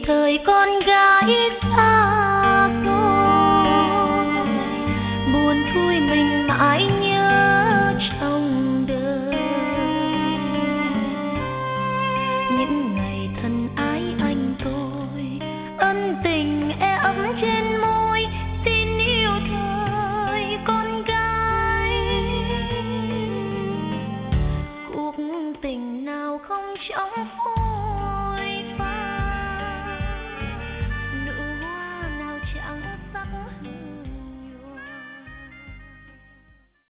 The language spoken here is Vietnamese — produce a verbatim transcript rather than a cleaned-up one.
thời con gái xa xôi, buồn thui mình mãi nhớ trong đời. Những ngày thân ái anh tôi, ân tình e ấm trên môi, tin yêu thời con gái. Cuộc tình nào không trong phút